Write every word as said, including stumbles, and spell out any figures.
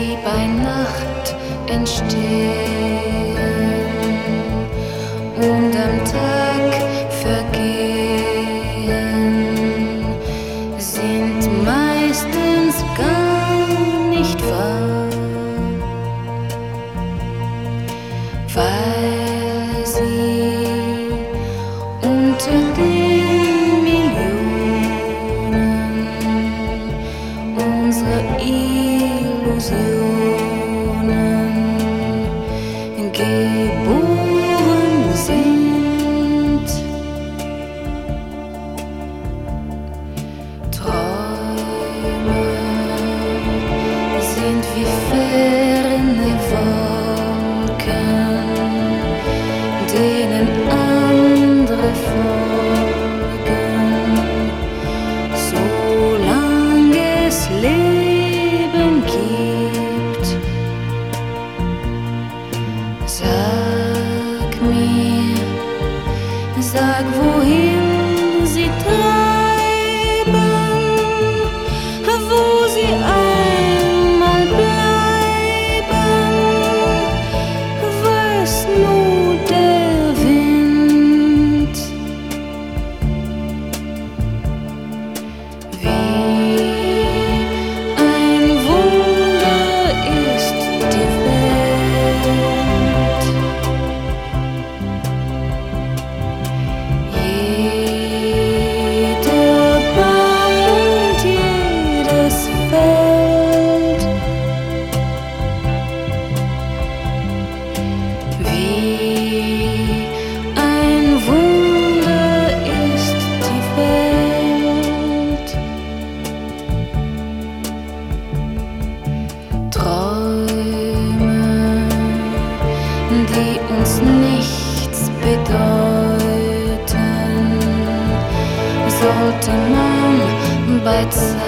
die bei Nacht entstehen und am Tag vergehen, sind meistens gar nicht wahr, weil sie unter den Millionen unsere Illusionen geboren sind. Träume sind wie ferne Wolken, denen andere folgen, solange es Leben gibt. Sag mir, sag, wohin sie treiben, wo sie einmal bleiben, weiß nur der Wind. Wie ein Wunder ist die Welt. Jeder Baum und jedes Feld. Wie ein Wunder ist die Welt. Träume, die uns nichts bedeuten, sollte man bei Zeit